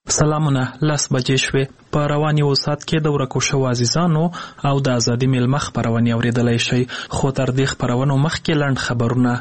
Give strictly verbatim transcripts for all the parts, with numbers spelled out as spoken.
سلامونه لس بجې شوې. په روان یو ساعت کې د ورکو شوو عزیزانو او د ازادي میلمه خپرونې اورېدلی شئ، خو تر دې خپرونو مخکې لنډ خبرونه.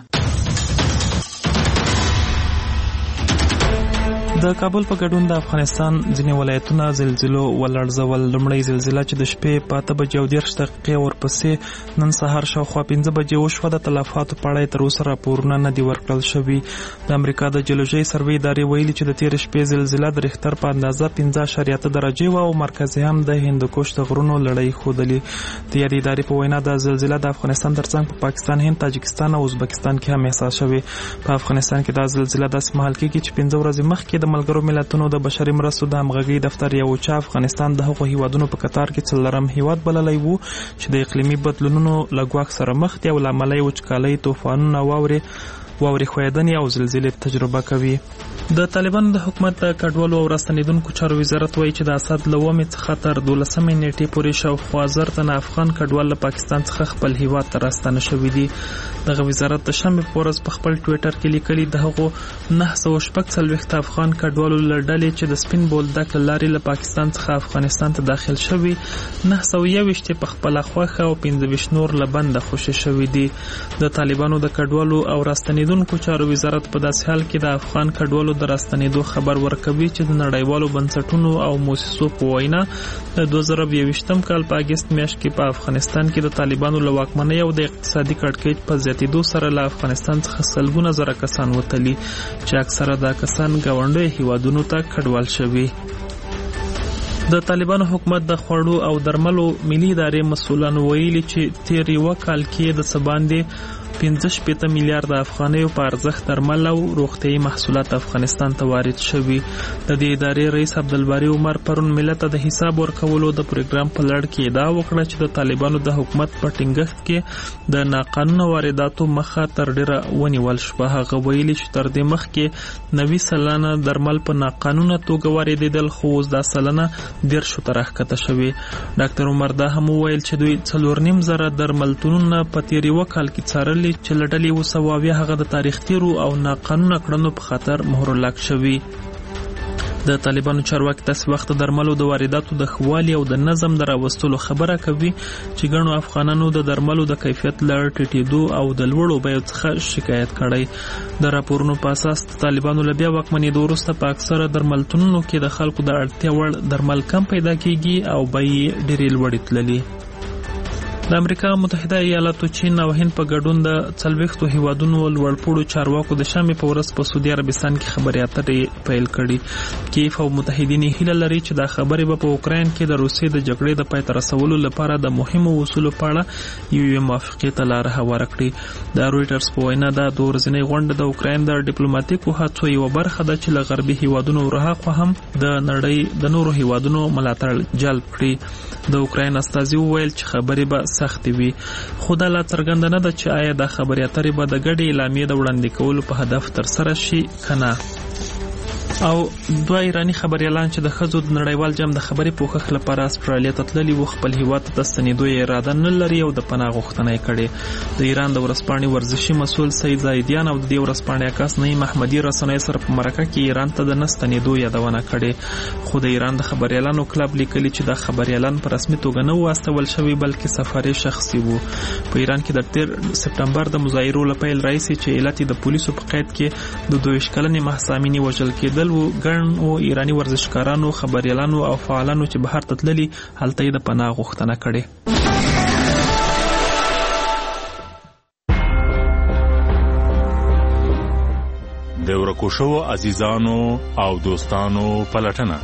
د کابل په ګډون د افغانستان ځینې ولایتونه زلزلو ولړزول. لومړۍ زلزله چې د شپې په اته بجې او دېرش دقیقې ورپسې نن سهار شاوخوا پنځه بجې وشوه. د تلفاتو په اړه یې تر اوسه راپورونه نه دي ورکړل شوي. د امریکا د جیولوژۍ سروې ادارې ویلي چې د تېرې شپې زلزله د ریختر په اندازه پنځه اعشاریه اته درجې وه او مرکز یې هم د هندوکش د غرونو لړۍ ښودلې. د یادې ادارې په وینا د زلزله د افغانستان ترڅنګ په پاکستان، هند، تاجکستان او ازبکستان کې هم احساس شوې. په افغانستان کې دا زلزله داسې مهال کېږي چې پنځه ورځې مخکې د ملګرو ملتونو د بشري مرستو د همغږۍ دفتر یو چا افغانستان د هغو هیوادونو په کتار کې څلورم هیواد بللی وو چې د اقلیمي بدلونونو له ګواښ سره مخ دي او له امله یې وچکالۍ، طوفانونه، واورې واورې ښویدنې او زلزلې تجربه کوي. د طالبانو د حکومت د کډوالو او راستنېدونکو چارو وزارت وایي چې د اسد له اوومې څخه تر دولسمې نیټې پورې شاوخوا زر تنه افغان کډوال له پاکستان څخه خپل هیواد ته راستانه شوي دي. دغه وزارت د شنبې په ورځ په خپل ټویټر کې لیکلي د هغو نهه سوه شپږ څلوېښت افغان کډوالو له ډلې چې د سپین بولدک له لارې له پاکستان څخه افغانستان ته داخل شوي، نهه سوه یوویشت یې په خپله خوښه او پنځه ویشت نور له بنده خوشي شوي دي. د طالبانو د کډوالو او راستنېدونکو چارو وزارت په داسې حال کې د افغان کډوالو د راستنېدو خبر ورکوي چې د نړیوالو بنسټونو او موسسو په وینا د دوه زره یوویشتم کال په اګست میاشت کې په افغانستان کې د طالبانو له واکمنۍ او د اقتصادي کړکېچ په زیاتېدو سره له افغانستان څخه سلګونه زره کسان وتلي چې اکثره دا کسان ګاونډیو هیوادونو ته کډوال شوي. د طالبانو حکومت د خوړو او درملو ملي ادارې مسؤلانو ویلي چې تیر یوه کال کې د څه باندې پنځه شپېته میلیارده افغانیو په ارزښت درمل او روغتیایي محصولات افغانستان ته وارد شوي. د دې ادارې رئیس عبدالباري عمر پرون ملت ته د حساب ورکولو د پروګرام په لړ کې ادعا وکړه چې د طالبانو د حکومت په ټینګښت کې د ناقانونه وارداتو مخه تر ډیره ونیول شوه. هغه ویلي چې تر دې مخکې نوي سلنه درمل په ناقانونه توګه واردېدل، خو اوس دا سلنه دېرشو ته راښکته شوې. ډاکټر عمر دا هم وویل چې دوی څلور نیم زره درملتونونه په تېر یوه کال کې څارلي چې له ډلې اووه سوه اویا هغه د تاریخ تیرو او ناقانونه کړنو په خاطر مهرلاک شوي. د طالبانو چارواکي داسې وخت د درملو د وارداتو د ښه والي او د نظم د راوستلو خبره کوي چې ګڼو افغانانو د درملو د کیفیت له ټیټېدو او د لوړو بیو څخه شکایت کړی. د راپورونو په اساس د طالبانو له بیا واکمنېدو وروسته په اکثره درملتونونو کې د خلکو د اړتیا وړ درمل کم پیدا کېږي او بیې یې ډېرې لوړې تللي. د امریکا متحده ایالاتو، چین او هند په ګډون د څلوېښتو هیوادونو لوړپوړو چارواکو د شنبې په ورځ په سعودي عربستان کې خبرې اترې پیل کړي. کیف او متحدین هیله لري چې دا خبرې به په اوکراین کې د روسیې د جګړې د پای ته رسولو لپاره د مهمو اصولو په اړه یوې موافقې ته لاره هواره کړي. د رویټرز په وینا دا د ورځنۍ غونډه د اوکراین د ډیپلوماتیکو هڅو یوه برخه ده چې له غربي هیوادونو وروهاخوا هم د نړۍ د نورو هیوادونو ملاتړ جلب کړي. د اوکراین استازي وویل چې خبرې به سختې وي، خو دا لا څرګنده نه ده چې آیا دا خبرې اترې به د ګډې اعلامیې د وړاندې کولو په هدف ترسره شي که نه. او دوه ایراني خبریالان چې د ښځو د نړیوال جام د خبرې پوښښ لپاره استرالیا ته تللي وو خپل هیواد ته د ستنېدو یې اراده نه لري او د پناه غوښتنه یې کړې. د ایران د ورځپاڼې ورزشي مسؤل سید زایدیان او د دې ورځپاڼې عکاس نعیم احمدي رسنیو سره په مرکه کې ایران ته د نه ستنېدو یادونه کړې. خو د ایران د خبریالانو کلب لیکلي چې دا خبریالان په رسمي توګه نه وو استول شوي بلکې سفاري شخصي وو. په ایران کې د تیر سپټمبر د مظاهرو له پیل راهیسې چې علت د پولیسو په قید کې د دوه ویشت کلنې مهسا امیني وژل کېدل و، ګڼ او ایراني ورزشکارانو، خبریالانو او فعالانو چې بهر ته تللي هلته یې د پناه غوښتنه کړې. د ورکو شوو عزیزانو او دوستانو پلټنه.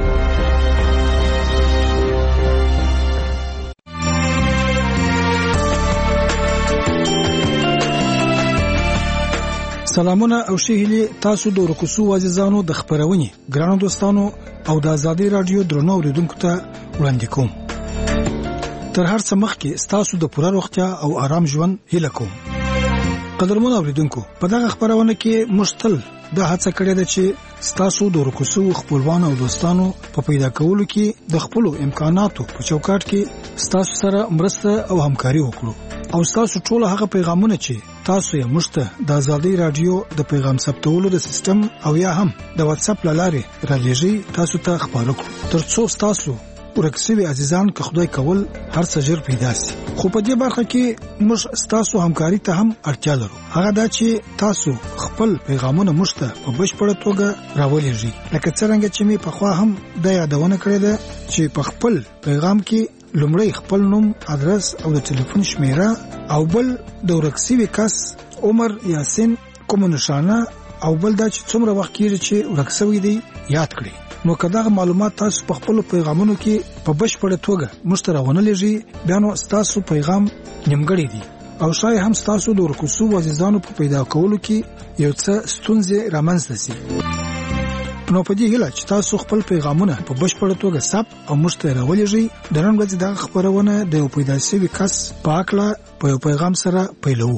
سلامونه او ښه تاسو د ورکو شوو عزیزانو د خبرونې ګرانو دوستانو او د ازادي رادیو درنو اوریدونکو ته وړاندې کوم. تر هر څه مخکې تاسو د پوره روغتیا او آرام ژوند هیله کوم. قدرمن اوریدونکو، په دغه خبرونه کې مشتل د هڅه کړې ده چې تاسو د ورکو شوو خپلوانو او دوستانو په پیدا کولو کې د خپل امکاناتو په چوکاټ کې تاسو سره مرسته او همکاري وکړو او تاسو ټول هغه پیغامونه چې تاسو یې موږ ته د ازادي رادیو د پیغام ثبتولو د سیستم او یا هم د واتس اپ لارې را لېږئ تاسو ته خبرو کړو ترڅو تاسو ورکسوي عزیزان که خدای کول هر څه ژر پیدا سي خو په دې برخه کې موږ تاسو همکاري ته هم اړتیا لرو هغه دا چې تاسو خپل پیغامونه موږ ته په بشپړه توګه راولېږئ لکه څنګه چې می په خوا هم د یادونه کړې ده چې په خپل پیغام کې لومړی خپل نوم ادرس او د ټلیفون شمیره او بل د ورکسوي کس عمر یا سن کوم نشانه او بل دا چې څومره وخت کېږي چې ورکسوي دی یاد کړئ نو کداغه معلومات تاسو په خپل پیغامونو کې په بشپړه توګه مشترونه لږی بیا نو تاسو پیغام نیمګړی دی او شای هم تاسو د ورکوسو عزیزانو په پیدا کولو کې یو څه ستونزې رامنځته سي نو په دې هیله چې تاسو خپل پیغامونه په بشپړه توګه ثبت او مشترونه ولږی د نن ورځې د خبرونه د یو پیدا شوی کس په اړه په یو پیغام سره پیلو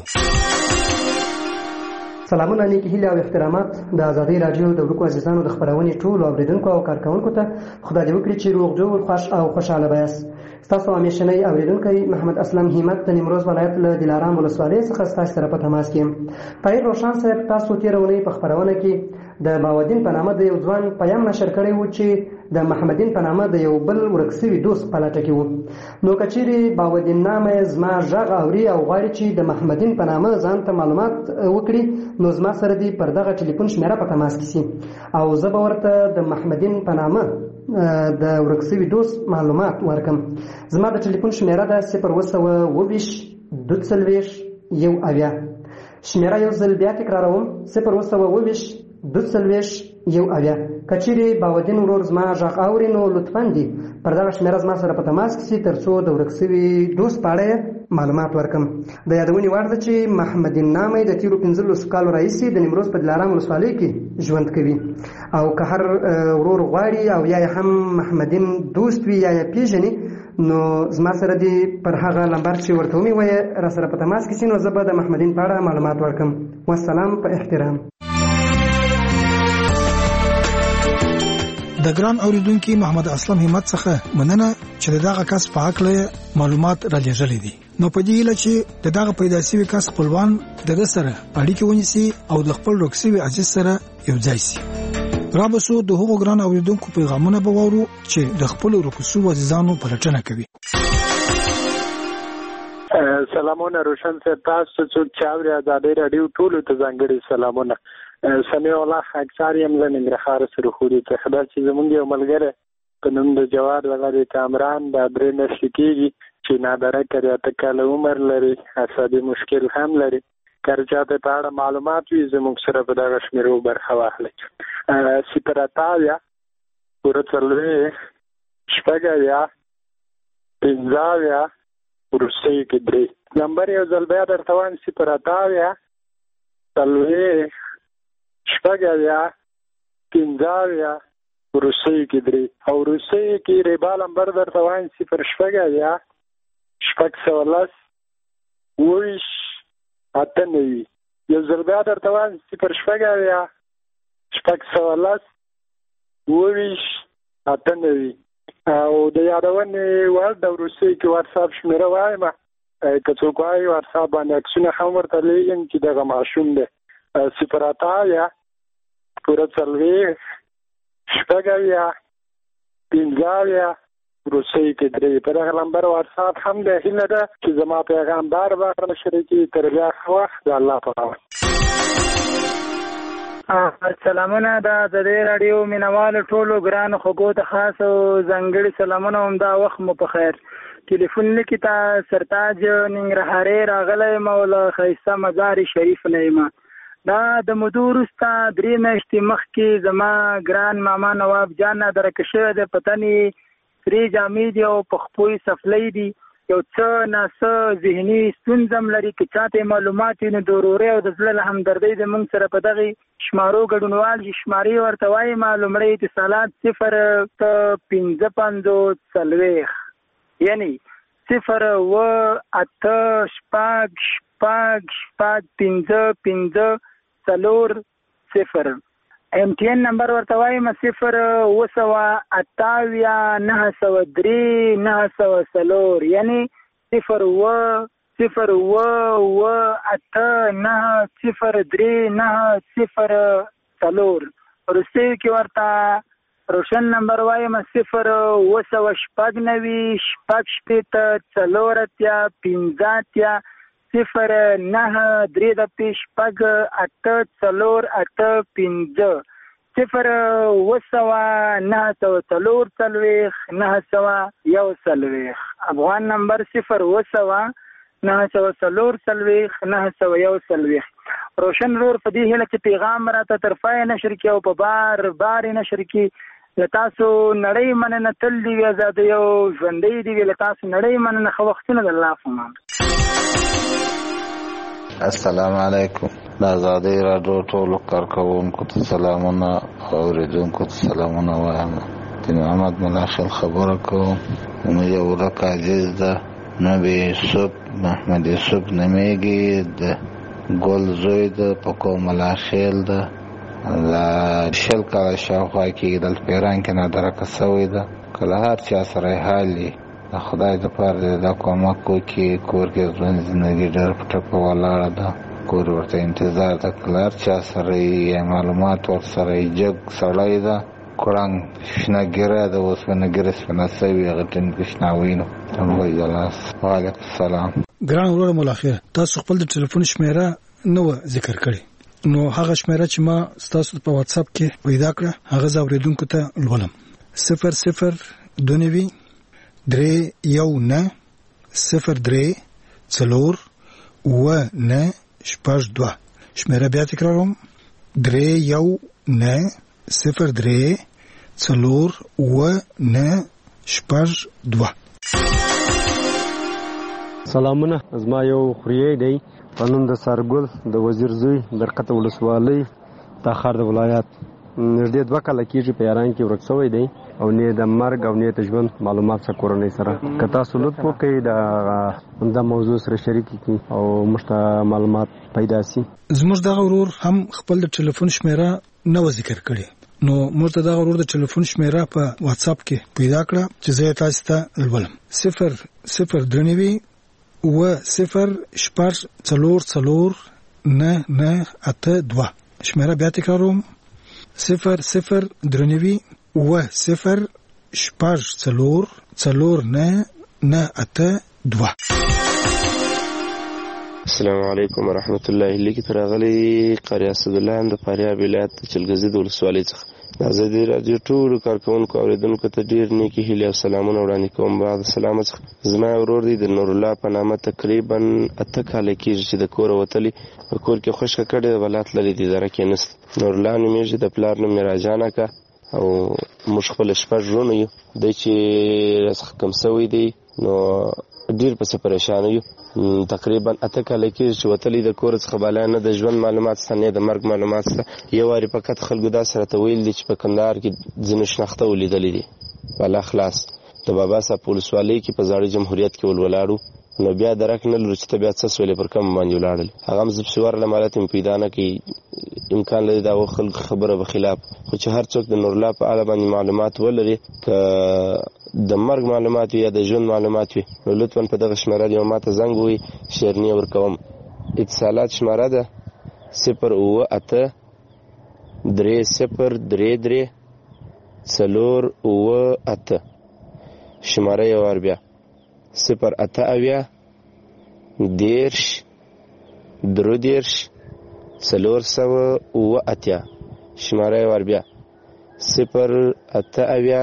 سلامونه نیکی هیله او احترامات د ازادي رادیو د ورکو عزیزانو د خبرونې ټول اوریدونکو او کارکونکو ته خدای دې وکړي چې روغ جوړ خوش او خوشاله بیاست تاسو همیشنی اوریدونکي محمد اسلم همت د نیمروز ولایت له دلارام ولسوالۍ څخه ستاسو سره په تماس کې پای روشن صاحب تاسو تیرونی په خبرونه کې د باودین په نامه د یو ځوان پیام نشر کړی و چې د محمدین په نامه د یو بل ورکسوي دوست په لټه کې و نو کچېرې باودین نامه زما غږ اوري او غواړي چې د محمدین په نامه ځان ته معلومات وکړي نو زما سره دی پر دغه ټلیفون شمیره په تماس کې سي او زه به ورته د محمدین په نامه د ورکسوي دوست معلومات ورکم زما د ټلیفون شمیره ده صفر اووه سوه اووه ویشت دوه څلوېښت یو اویا شمیره یو ځل بیا تکراروم صفر اووه سوه اووه ویشت دوه څلوېښت یو اویا کچېرې باودین ورور زما غږ اوري نو لطفا دي پر دغه شمیره زما سره په تماس کې سي ترڅو د ورکسوي دوست په اړه معلومات ورکم د یادونې وړ ده چې محمدین نامه د تیرو پنځلسو کالو راهیسې د نیمروز په دلارام ولسوالۍ کې ژوند کوي او که هر ورور غواړي او یا هم محمدین دوست وي یا یې پیژني نو زما سره دی پر هغه لمبر چې ورته ومې وایه را سره په تماس کې سي نو زه به د محمدین په اړه معلومات ورکم والسلام په احترام د ګران اوریدونکو محمد اسلم همت څخه مننه چې دغه کس په اړه معلومات را لېږلې دي نو په دې لاره چې دغه پیدا شوی کس خپلوان د سره اړیکه ونیسي او د خپل رکسوي عزیز سره یو ځای شي را به سو د هغو ګران اوریدونکو پیغامونه به وورو چې د خپل رکسو عزیزانو په لټنه کوي سلامونه روشن صاحب تاسو څوک چاوري ازادي رادیو ټول ته ځانګړي سلامونه سمي الله اکثر یم له ننګرهار سره خوري ته خبر چې زمونږ یو ملګری په نوم د جواد ولادي کامران د درې نشي کېږي چې نادره کړی اته کاله عمر لري عصبي مشکل هم لري کرچاته په اړه معلومات وي زموږ سره په دغه شمیرو برخه واخلئ صفر اتاویا پوره څلوېښت شپږ اویا پنځه اویا وروستۍ کې درې نمبر یو ځل بیا درته وایم صفر اتاویا څلوېښت شپږ اویا پنځه اویا وروستۍ کې درې او وروستۍ کې ریبا نمبر درته وایم صفر شپږ اویا شپږ سوه لس اووه ویشت اته نوي یو ځل بیا درته وایم صفر شپږ اویا شپږ سوه لس اووه ویشت اته نوي او د یادونې وړ د وروستۍ کې واتساپ شمیره وایم که څوک وایي واتساپ باندې عکسونه هم ورته لیږم چې دغه ماشوم دی صفر اته اویا پوره څلوېښت شپږ اویا پنځه اویا وروستۍ کې درې په دغه نمبر واتساپ هم د هیله ده چې زما پیغام بار بار شریکي تر بیا ښه وخت د الله په امان سلامونه د ازادي رادیو مینوالو ټولو ګرانو خوږو ته خاص او ځانګړي سلامونه هم دا وخت مو په خیر ټلیفون لیکي ته سرتاج ننګرهارۍ راغلی یم او له ښایسته مزار شریف نه یم دا د مودو وروسته درې میاشتې مخکې زما ګران ماما نواب جان درکه شوی دی په تنې سرې جامې دي او په خپو یې څپلۍ دي یو څه ناڅه ذهني ستونزه هم لري که چاته معلومات وي نو د ورورۍ او د زړه له همدردۍ زموږ سره په دغې شمارو ګډونوال چې شمارې ورته وایم لومړی اتصالات صفر ته پنځه پنځوس څلوېښت یعنی صفر اووه اته شپږ شپږ شپږ پنځه پنځه څلور صفر ایم ټي این نمبر ورته وایم صفر اوه سوه اته اویا نهه سوه درې نهه سوه څلور یعنی صفر اووه صفر اوه اوه اته نهه صفر درې نهه صفر څلور. وروستیو کې ورته روشن نمبر وایم صفر اوه سوه شپږ نوي شپږ شپېته څلور اتیا پنځه اتیا صفر نهه درې دپې شپږ اته څلور اته پنځه صفر اوه سوه نهه سوه څلور څلوېښت نهه سوه یو څلوېښت. افغان نمبر صفر اوه سوه نهه سوه څلور څلوېښت نهه سوه یو څلوېښت. روشن رور په دې هیله چې پیغام راته تر پای نشر کړي او په بار بار نشر کړي. له تاسو نړۍ مننه، تل دې وي ازادۍ او ژوندۍ دې وي. له تاسو نړۍ مننه، ښه وختونه د الله په امان. السلام علیکم. د ازادۍ راډیو ټولو کارکوونکو ته سلامونه او اورېدونکو ته سلامونه وایم. د محمد ملاخیل خبره کوم. مې یو ورک عزیز ده، نبی یوسف محمد یوسف نومیږي، د ګل زوی ده، په کوم ملاخیل ده. د شل کاله شاوخوا کېږي دلته په ایران کې نادرکه سوی ده. که له هر چا سره یې حال وي د خدای دپاره دې دا کومک وکړي. کور کې ژوند زندګي ډېر په ټپه ولاړه ده، کور ورته انتظار ده. که له هر چا سره یې معلومات ورسره یې جګ سړی ده، کړنګ شنه ګیره ده، اوسپنه ګیره سپنه سوي، هغه ټینګ شناوي نو تنګوي جلاس. وعلیکم السلام. ګران وروره ملاخیر، تاسو خپل د ټلیفون شمیره نه و ذکر کړی، نو هغه شمیره چې ما ستاسو په واتس اپ کې پیدا کړه هغه زه اورېدونکو ته لولم. صفر صفر دوه نوي درې یو نه صفر درې څلور اوه نه شپږ دوه. شمیره بیا تکراروم، درې یو نه صفر درې څلور اوه نه شپږ دوه. سلامونه، زما یو خوریی دی په نوم د سرګل د وزیر زوی برقت ولسوالۍ تاخار د ولایت. نږدې دوه کاله کېږي په ایران کې ورک شوی دی او نه د مرګ او نه د ژوند معلومات څخه کورنۍ سره. که تاسو لطف وکړئ د موضوع سره شریک کړئ او موږ ته معلومات پیدا شي. زموږ دغه ورور هم خپل د ټلیفون شمیره نه و ذکر کړې، نو موږ ته دغه ورور د ټلیفون شمیره په واتس اپ کې پیدا کړه چې زه تاسو ته لولم. صفر صفر درې نوي اوه صفر شپږ څلور څلور نه نه اته دوه. شمیره بیا تکراروم، صفر صفر درې نوي اوه صفر شپږ څلور څلور نه نه اته دوه. السلام علیکم ورحمت الله. لیکي تر غلي قاری اسدالله د فاریاب ولایت چلګزید ولسوالۍ څخه د ازادي راډیو ټولو کارکوونکو اوریدونکو ته ډیر نیکی هیلې او سلامونه وړاندې کوم. بعد سلام څخه زما ورور دی د نور الله په نامه تقریبا اته کاله کېږي چې د کور وتلی، په کور کې خوشکه کړي ولات لري د اداره کې نست. نور الله نومیږي، د پلار نوم راجانه کا او موږ خپل شپږ ورونه یو. دی چې راڅخه کم سوی دی نو ډیر پسې پریشان یو. تقریبا اته کاله کېږي چې وتلی د کور څخه بالا نه د ژوند معلومات شته نه د مرګ معلومات شته. یو وارې فقط خلکو دا سره ته ویل دي چې په کندهار کې ځینې شناخته ولیدلې دي بالا خلاص د بابا صاحب په ولسوالۍ کې په زاړه جمهوریت کې ولولاړو. نو بیا درک نه لرو چې ته بیا څه سولې پر کم باندې ولاړل. هغه هم زه پسې ورغلم حالت مې پیدا نه کوي، امکان لري د هغو خلکو خبره به خلاف. خو چې هر څوک د نورالله په اړه باندې معلومات ولري، که د مرګ معلومات وي یا د ژوند معلومات وي، نو لطفا په دغه شمېره یو ما ته زنګ ووهئ، شیرني ورکوم. اتصالات شمېره ده صفر اوه اته درې صفر درې درې څلور اوه اته. شمېره یې وار بیا صفر اته اویا دېرش درې دېرش څلور سوه اوه اتیا. شمېره یې وار بیا صفر اته اویا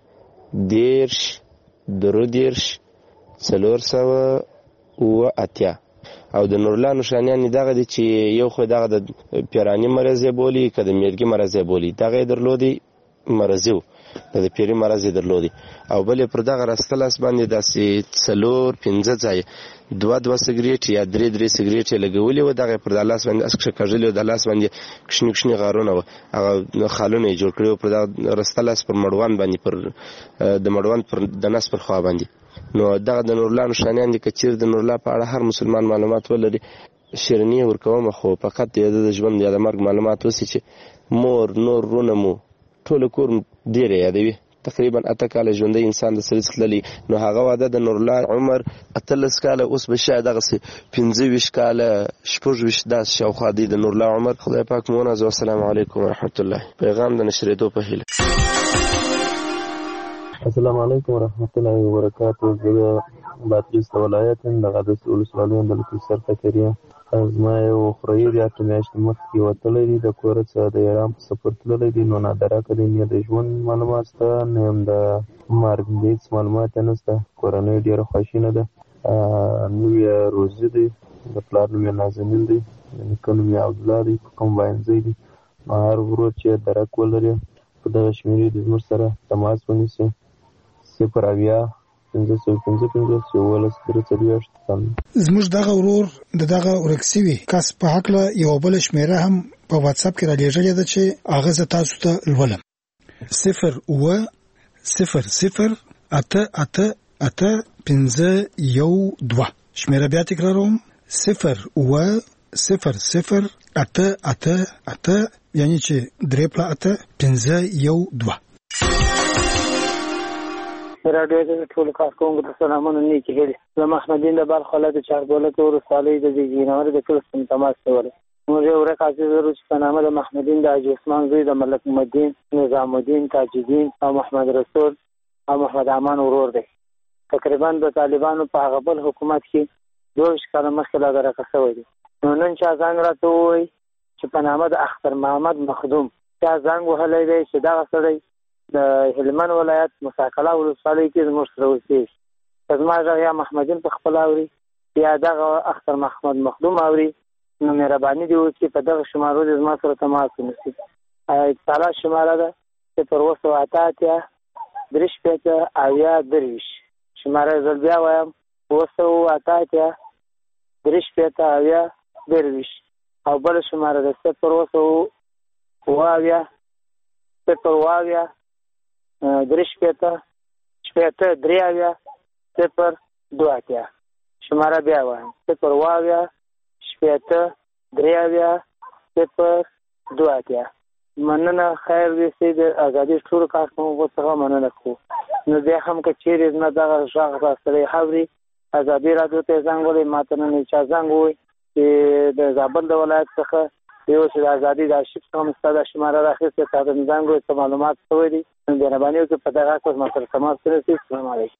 دېرش درې دېرش څلور سوه اوه اتیا. او د نورالله نښانیان یې دغه دي چې یو خو دغه د پیراني مرض یې بولي، که د میرګي مرض یې بولي، دغه یې درلودی مرضي و، د پیري مرض یې درلودی. او بل یې پر دغه راسته لاس باندې داسې څلور پنځه ځایه دوه دوه سګرېټ یا درې درې سګرېټ یې لګولي وو. دغه یې پر دا لاس باندې اس کښه کږلي وو، د لاس باندې کښني کښني غارونه وو، هغه خالونه یې جوړ کړي وو پر دغه راسته لاس پر مړوند باندې، پر د مړوند پر د نس پر خوا باندې. نو دغه د نورالله نښانیان دي. که چېرې د نورالله په اړه هر مسلمان معلومات ولري، شیرني یې ورکوم، خو فقط د د ژوند یا د مرګ معلومات اوسي چې مور نور رونه مو ټول کور ډېر یادوي، تقریبا اته کاله ژوندی انسان د سره تللی، نو هغه واده د نورالله عمر اتلس کاله، اوس به شاید دغسې پنځه ویشت کاله شپږ ویشت داسې شاوخوا دی د نورالله عمر. خدای پاک مو ونازوي. السلام علیکم ورحمت الله. پیغام د نشرېدو په هیله. السلام علیکم ورحمت الله وبرکاتو. زه د بادغیس ولایت یم، د قادس ولسوالۍ یم، د لطفسر فقیر یم. زما یو خوریی دی اته میاشتې مخکې وتلی دی، د کوره څخه د ایران په سفر تللی دی. نو نادراکه دی، نه د ژوند معلومات شته، نه هم د مرګ هېڅ معلومات یې نشته. کورنۍ ډېره خواشینه ده. نوم یې روزي دی، د پلار نوم یې نازنین دی، د نیکه نوم یې عبدالله دی، په کمباینځی دی. نو هر ورور چې درک ولري په دغه شمېرې د زموږ سره تماس ونیسي. صفر اویا پنځه سوه پنځه پنځوس یولس درې څلوېښت. زموږ دغه ورور د دغه ورک سوي کس په هکله یوه بله شمېره هم په واتساپ کې رالیږلې ده چې هغه زه تاسو ته لولم. صفر اوه صفر صفر اته اته اته پنځه یو دوه. شمېره بیا تکراروم: صفر اوه صفر صفر اته اته اته، یعنی چې درې پله اته پنځه یو دوه. راډیو د ټولو کارکوونکو ته سلامونه، نیکې هیلې. زه محمدین د بلخ ولایت د چاربولک ولسوالۍ د زیږېنور د کلي څخه تماس کولی. موږ یو ورک عزیز لرو چې په نامه د محمدین د حاجي عثمان زوی د ملک محمدین، نظام الدین، تاج الدین او محمد رسول او محمد امان ورور دی. تقریبا د طالبانو په هغه بل حکومت کې دوه ویشت کاله مخکې لا درکه شوی دی. نو نن چا زنګ راته ووایي چې په نامه د اختر محمد مخدوم چا زنګ وهلی دی چې دغه سړی د هلمند ولایت مساکله ولسوالۍ کې زموږ سره اوسېږي. که زما غږ یا محمدین په خپله اوري یا دغه اختر محمد مخدوم اوري، نو مهرباني دې وکړي په دغه شمارو دې زما سره تماس ونیسي. اتصالات شماره ده صفر اوه سوه اته اتیا درې شپېته اویا درویشت. شماره یې زر بیا وایم: اوه سوه اته اتیا درې شپېته اویا درویشت. او بله شماره ده صفر اوه سوه اوه اویا صفر اوه اویا درې شپېته شپېته درې اویا صفر دوه اتیا. شماره بیا وایم: صفر اوه اویا شپېته درې اویا صفر دوه اتیا. مننه. خیر دې سي د ازادي ټولو کارکوونکو څخه مننه کوو. نو بیا هم که چیرې زما دغه غږ راستلی اوري، ازادي راډیو ته زنګ ووهئ. ما ته نن چا زنګ ووایي چې د زابل د ولایت څخه یو چې د ازادي د ارشیف څخه مې ستا دا شماره راخیستې، تا ته مې زنګ ووایي څه معلومات شوی دي. نو مهرباني وکړئ په دغه حق ما سره تماس ونیسئ. السلام علیکم.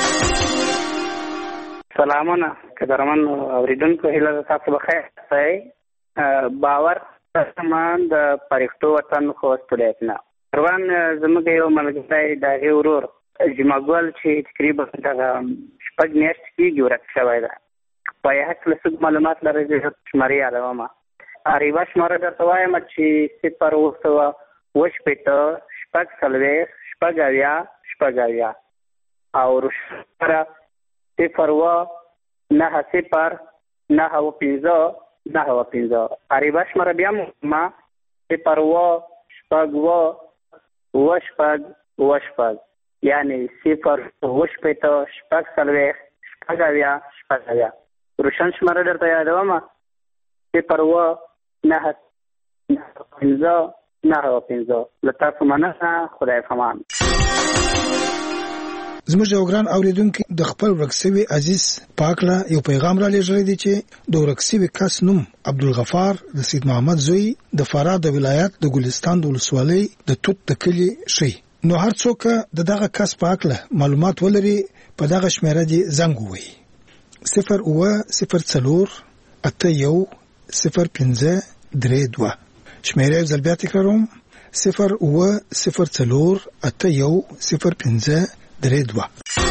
سلامونه قدرمن اورېدونکو، هیله ده تاسو بخیر اوسئ. باور سامان د پرښتو وطن خوست ولایت نه روان زموږ یو ملګری د هغې ورور جمعګل چې تقریبا دغه شپږ میاشتې کېږي ورک شوی ده. په یې هکله څه معلومات لرئ؟ زه شمارې یادومه. یوه شماره درته وایم چې صفر اوه سوه اوه شپېته شپږ څلوېښت شپږ اویا شپږ اویا، او روشماره صفر اوه نهه صفر نهه اوه پنځه نهه اوه پنځه. یوه شماره بیا ما صفر اوه شپږ اوه اوه شپږ اوه شپږ، یعنې صفر اوه شپېته شپږ څلوېښت شپږ اویا شپږ اویا. روشن شماره درته یادومه: صفر اوه نهه پنځه نهه اوه پنځه. له تاسو مننه. خدای پامان. زموږ یو ګران اوریدونکي د خپل ورک سوي عزیز په هکله یو پیغام را لېږلی دی چې د ورک سوي کس نوم عبدالغفار د سید محمد زوی د فراه د ولایت د ګلستان د ولسوالۍ د توت د کلي ښیي. نو هر څوک د دغه کس په هکله معلومات ولري په دغه شمېره دې زنګ ووهي: صفر اوه صفر څلور اته یو صفر پنځه درې دوه. شمېره یو ځل بیا تکراروم: صفر اوه صفر څلور اته یو صفر پنځه درې دوه.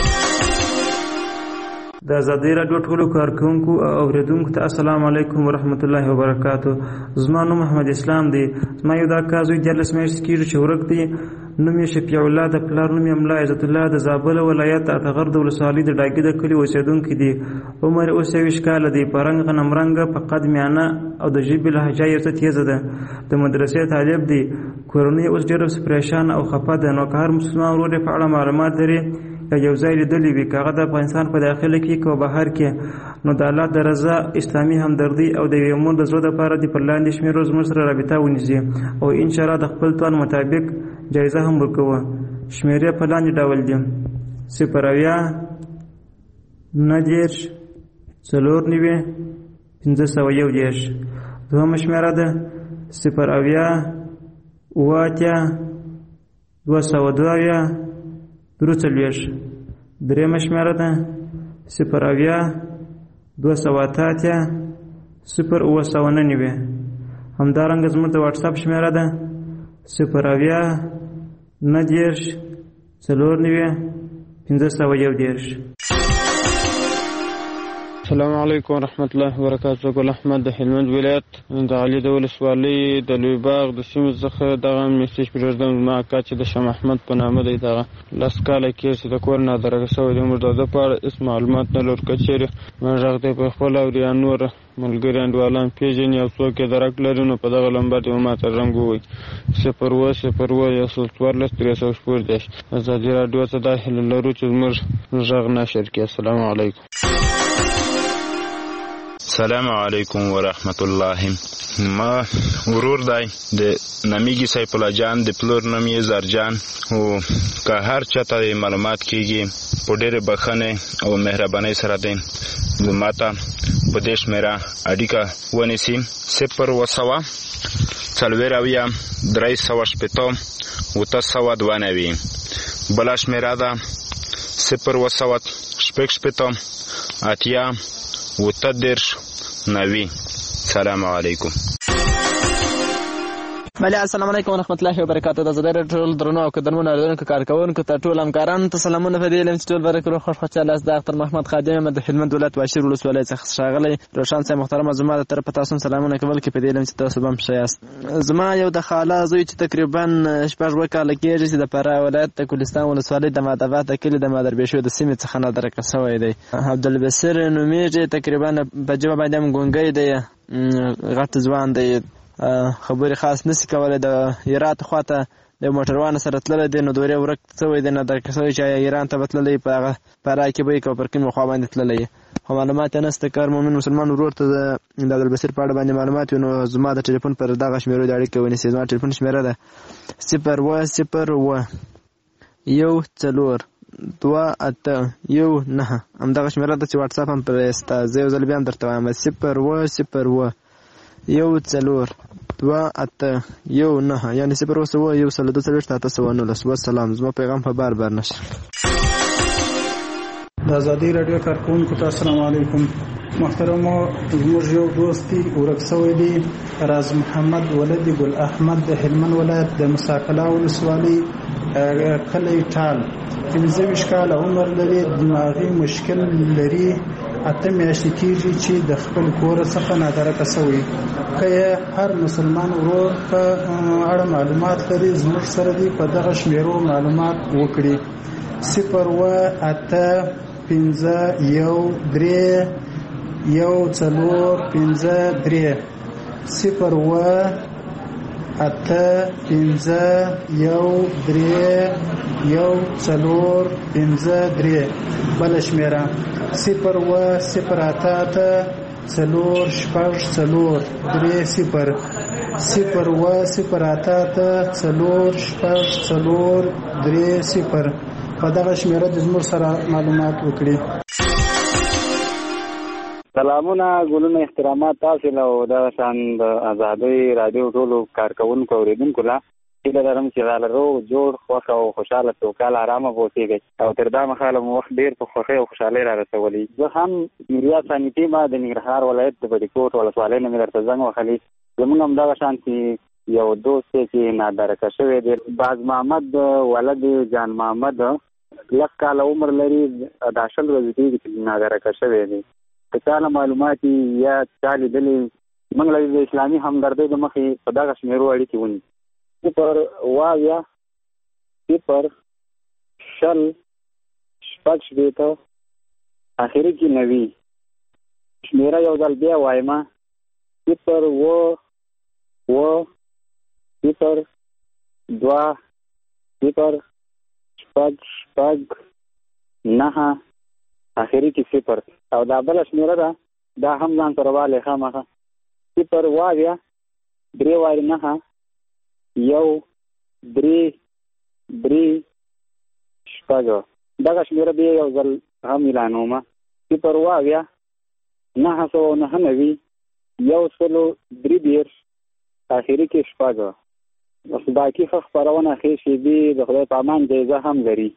د ازادي راډیو ټولو کارکوونکو او اوریدونکو ته السلام علیکم ورحمت الله وبرکاتو. زما نوم محمد اسلام دی. زما یو دا کار زوی دیارلس میاشتې کېږي چې ورک دی. نوم یې شفیع الله، د پلار نوم یې ملا عزت الله، د زابل ولایت اتغر د ولسوالۍ د ډاګي د کلي اوسېدونکی دی. عمر یې اوس یوویشت کاله دی. په رنګ غنم رنګه، په قد میانه او د ژبې لهجه یې څه تیزه ده. د مدرسې طالب دی. کورنۍ اوس ډېره پریشانه او خفه ده. نو که هر مسلمان ورور یې په اړه معلومات لري یا یو ځای لیدلی وي، که هغه د افغانستان په داخله کې که بهر کې، نو د الله د رضا، اسلامي همدردي او د یوې مور د زړه دپاره دې پر لاندې شمېرو زموږ سره رابطه ونیسي او انشاءالله د خپل توان مطابق جایزه هم ورکوه. شمیرې په لاندې ډول دي: صفر اویا، نهه دېرش، څلور نوي، پنځه سوه یو دېرش. دوهمه شمېره ده صفر اویا، اوه اتیا، دوه سوه دوه اویا، درې څلوېښت. درېیمه شمېره ده صفر اویا، دوه سوه اته اتیا، صفر اوه سوه نهه نوي. همدارنګه زموږ د واټساپ شمېره ده صفر اویا، نهه دېرش، څلور نوي، پنځه سوه یو دېرش. السلام علیکم ورحمت الله وبرکاتہ. ګل احمد د هلمند ولایت د علي د ولسوالۍ د لوی باغ د سیمې څخه دغه میسج پرېږدم. زما اکا چې د شاه محمد په نامه دی، دغه لس کاله کېږي چې د کور نه درګه شوی دی. موږ د ده په اړه هېڅ معلومات نه لرو. که چېرې ما غږ دی په خپله اوري یا نور ملګري انډیوالان پېژني او څوک یې درک لري، نو په دغه لمبر دې ما ته رنګ ووایي: صفر اووه صفر اووه یو سل څوارلس درې سوه شپږ دېرش. ازادي راډیو ته دا هیله لرو چې زموږ غږ نشر کړي. السلام علیکم. السلام علیکم ورحمت الله. ما ورور دی د نامیږي سیف الله جان، د پلور نوم یې زرجان. او که هر چاته معلومات کېږي په ډېرې بښنې او مهربانۍ سره دی زما ته په دې شمېره اړیکه ونیسي: صفر اووه سوه څلوېښت اویا، درې سوه شپېته، اوته سوه دوه نوي. بله شمېره ده صفر اووه سوه شپږ شپېته، اتیا، اوته دېرش، نوي. سلام علیکم. بله، السلام علیکم ورحمت الله وبرکاتہ. د ازادۍ راډیو ټول درنو او قدرمنو اورېدونکو کارکوونکو ته ټول همکارانو ته سلامونه. په دې علم چې ټول برکت روغ خوش خوشحاله یاست. د اختر محمد خادم یم د هلمند ولایت واشیر ولسوالۍ څخه ښاغلی روښان صاحب محترمه، زما د طرفه تاسو سلامونه کول کې په دې علم چې تاسو به هم ښه یاست. زما یو د خاله زوی چې تقریبا شپږ اووه کاله کېږي چې د فراه ولایت د کوهستان ولسوالۍ د ماداباد د کلي د مادربېشو د سیمې څخه نادرکه شوی دی. عبدالبصیر نومیږي، تقریبا په ژبه باندې هم ګونګی دی، غټ ځوان دی، خبرې خاص نسی کولی. د هرات خواته د موټروان سره تللی دی، نو دورې ورک شوی دی، نادرکه شوی چې ایران ته به تللی، په هغه فراه کې به یې که پر کومې خوا باندې تللی، خو معلومات یې نشته. که هر مؤمن مسلمان ورور ته د عبدالبصیر په اړه باندې معلومات وي، نو زما د ټلیفون پر دغه شمېرو د اړیکه ونیسي. زما ټلیفون شمېره ده صفر اووه صفر اووه یو څلور دوه اته یو نهه. همدغه شمېره ده چې واټساپ هم پرې سته. زه یو ځل بیا هم درته وایم: صفر اووه صفر اووه یو څلور دوه اته یو نهه، یعنې صفر اووه سوه یو سل دوه څلوېښت اته سوه نولس. وسلام. زما پیغام په بار بار نشر. د ازادۍ راډیو کارکوونکو ته السلام علیکم. محترمو، زموږ یو دوست دی ورک شوی دی، راز محمد ولد ګل احمد د هلمند ولایت د مساکلا ولسوالۍ کلی ټال. پنځه ویشت کاله عمر لري، دماغي مشکل لري، اته میاشتې کېږي چې د خپل کور څخه نادرکه شوی. که یې هر مسلمان ورور په اړه معلومات لري، زموږ سره دی په دغه شمېرو معلومات وکړي: صفر اووه اته پنځه یو درې یو څلور پنځه درې، صفر اووه اته پنځه یو درې یو څلور پنځه درې. بله شمېره صفر اووه صفر اته اته څلور شپږ څلور درې صفر، صفر اووه صفر اته اته څلور شپږ څلور درې صفر. په دغه شمېره د زموږ سره معلومات وکړي. سلامونه، ګلونه، احترامات تاسو له او دغه شان د ازادۍ راډیو ټولو کارکوونکو اوریدونکو له هیله لرم چې را روغ جوړ خوښ او خوشحاله سوکاله ارامه اوسېږئ او تر دا مهاله مو وخت ډېر په خوښۍ او خوشحالۍ را رسولی. زه هم نوریا ثاني ما د ننګرهار ولایت د بډیکوټ ولسوالۍ نه مې درته زنګ وهلی. زمونږ همدغه شانتې یو دوست دی چې نادرکه شوی دی، باز محمد ولد جان محمد، لس کاله عمر لري، دا شل ورځې کېږي چې نادرکه شوی دی. که چا نه معلومات یا چا لیدلي، موږ له د اسلامي همدردۍ د مخې په دغه شمېرو اړیکې ونیسو: صفر اووه اویا صفر شل شپږ شپېته اخري کې نوي. شمېره یو ځل بیا وایم: صفر اووه اووه صفر دوه صفر شپږ شپږ نهه اخري کې صفر. او دا بله شمېره ده، دا هم ځان سره والې خامخا: صفر اووه اویا درې وارې نهه یو درې درې شپږ. دغه شمېره بیا یو ځل هم اعلانومه: صفر اووه اویا نهه سوه نهه نوي یو سلو درې دېرش اخري کې شپږ. باقي ښه خپرونه ښې شېبې د خدای په امان جایزه هم لري.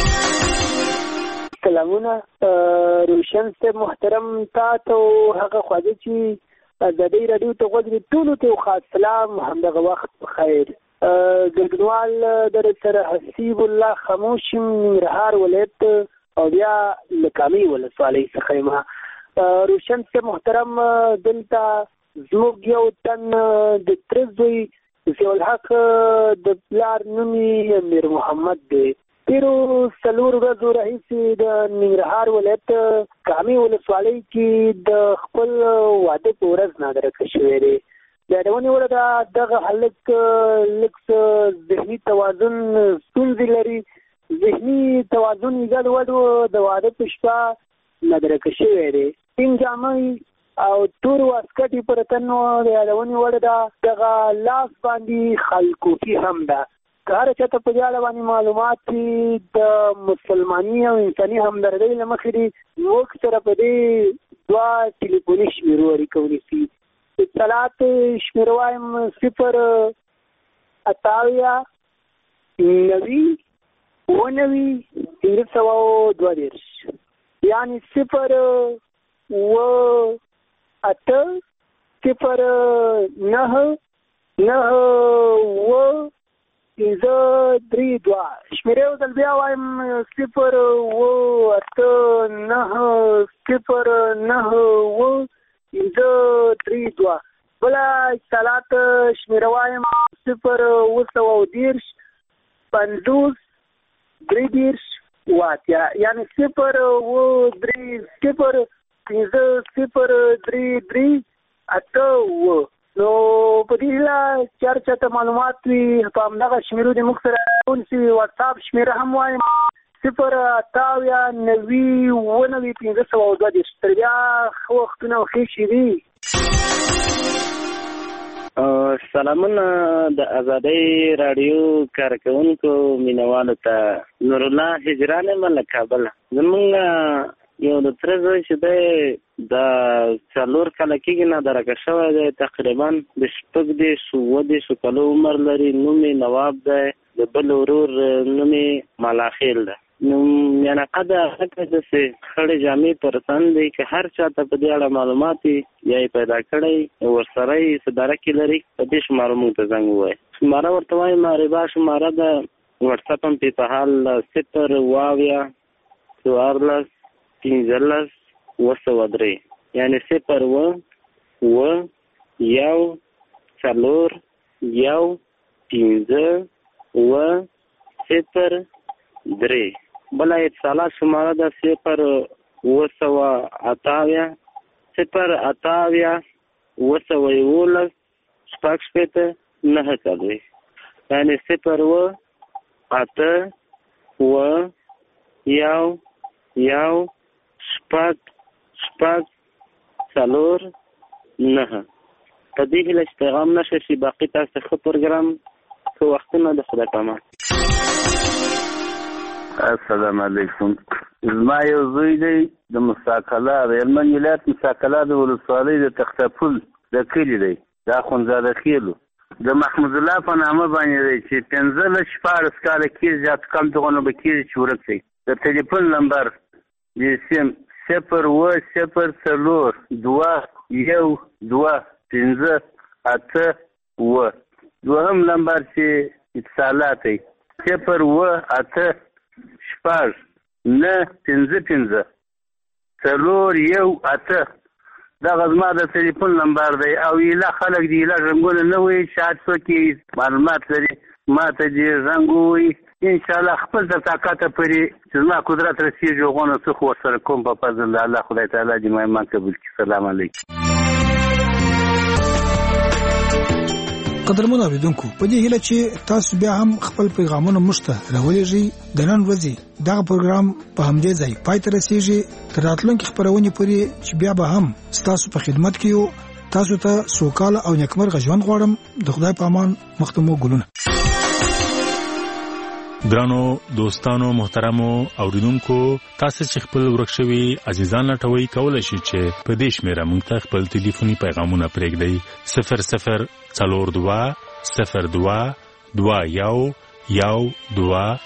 سلامونه روشن صاحب محترم، تا ته هغه خواږه چې ازادۍ راډیو ته غوږ دي ټولو ته خاص سلام، همدغه وخت بخیر. ګډونوال در سره حسیب الله خاموش ننګرهار ولایت او بیا له کامې ولسوالۍ څخه یم. روشن صاحب محترم، دلته زموږ یو تن د تره زوی ضیاءالحق د پلار نوم یې امیر محمد دی. تېرو څلور ورځو راهیسې د ننګرهار ولایت کامې ولسوالۍ کې د خپل واده په ورځ نادرکه شوی دی. د یادونې وړ ده دغه هلک لږ څه ذهني توازن ستونزې لري. ذهني توازن یې ګډوډ و. د واده په شپه نادرکه شوی دی. سپین جامې او تور واسکټ یې پر تن و. د یادونې وړ ده دغه لاس باندې خلکوفي هم ده. که هر چاته په دې اړه باندې معلومات د مسلماني او انساني همدردۍ له مخې دي، موږ سره په دې دوه ټلیفوني شمېرو اړیکه ونیسي. اطلاعات شمېره وایم: صفر اته اویا نوي اووه نوي پنځه سوه دوه دېرش، یعنې صفر اووه اته صفر نهه نهه اووه پنځه درې دوه. شمېرې یو ځل بیا وایم: صفر اووه اته نهه صفر نهه اووه پنځه درې دوه. بله اتصالات شمېره وایم: صفر اووه سوه دېرش پنځوس درې دېرش اووه اتیا، یعنې صفر اووه درې صفر پنځه صفر درې درې اته اووه. نو په دې هیله چې هر چاته معلومات وي په همدغه شمېرو دې موږ سره ونیسي. واتساپ شمېره هم وایم: صفر اته اویا نوي اووه نوي پنځه سوه دوه دېرش. تر بیا ښه وختونه او ښې شېبې. سلامونه د ازادۍ راډیو کارکوونکو مینوالو ته. نورالله هجران یم له کابله. زمونږ یو د تره زوی چې دی د څلور کاله کېږي نادرکه شوی دی. تقریبا د شپږ دېرش اووه دېرشو کالو عمر لري. نوم یې نواب دی. د بل ورور نوم یې ملاخیل دی. نو میانقه د هغه داسې خړې جامې پر تن دی. که هر چاته په دې اړه معلومات یا یې پیدا کړی ورسره یې څه درکې لري، په دې شماره موږ ته زنګ ووایي. شماره ورته وایم معربا شماره ده. وټساپ هم پې په حال صفر اووه اویا څوارلس پنځلس اووه سوه درې، یعنې صفر اووه اووه یو څلور یو پنځه اووه صفر درې. بله اتصالات شماره ده صفر اووه سوه اته اویا صفر اته اویا اووه سوه یولس شپږ شپېته نهه څلوېښت، یعنې صفر اووه اته اووه یو یو شپږ شپږ څلور نهه. په دې هیله چې پیغام نشه شي. باقي تاسو ښه پروګرام ښه وختونه د خدای په امان. السلام علیکم. زما یو زوی دی د مساکله د هلمند ولایت مساکله د ولسوالۍ د تختپل د کلي دی. د اخندزاده خیلو د محمود الله په نامه باندې دی چې پنځلس شپاړس کاله کېږي زیات کم دغونه به کېږي چې ورک دی. د تلیفون نمبر د سیم صفر اووه صفر څلور دوه یو دوه پنځه اته اووه. دوهم نمبر چې اتصالات دی صفر اووه اته شپږ نه پنځه پنځه څلور یو اته. دغه زما د تلیفون نمبر دی. او ایله خلک د ایله رنګونه نه وایي چې هر څوک یې معلومات لري ما ته دې رنګ ووایي. انشاءالله خپل د طاقته پورې چې زما قدرت رسېږي هغونه څه خو ورسره کوم په فضل د الله. خدای تعالی دې ما ایمان قبول کړي. سلام علیکم. قدرمن اوریدونکو، په دې هیله چې تاسو بیا هم خپل پیغامونه موږ ته راولېږئ. د نن ورځې دغه پروګرام په همدې ځای پای ته رسېږي. تر راتلونکي خپرونې پورې چې بیا به هم ستاسو په خدمت کې یو. تاسو ته سوکاله او نیکمرغه ژوند غواړم. د خدای په امان. مخ ته مو ګلونه. ګرانو دوستانو محترمو اوریدونکو تاسو چې خپل ورک شوي عزیزان لټوي کولای شئ چې په دې شمیره موږ ته خپل ټلیفوني پیغامونه پرېږدئ صفر صفر څلور دوه صفر دوه دوه یو یو دوه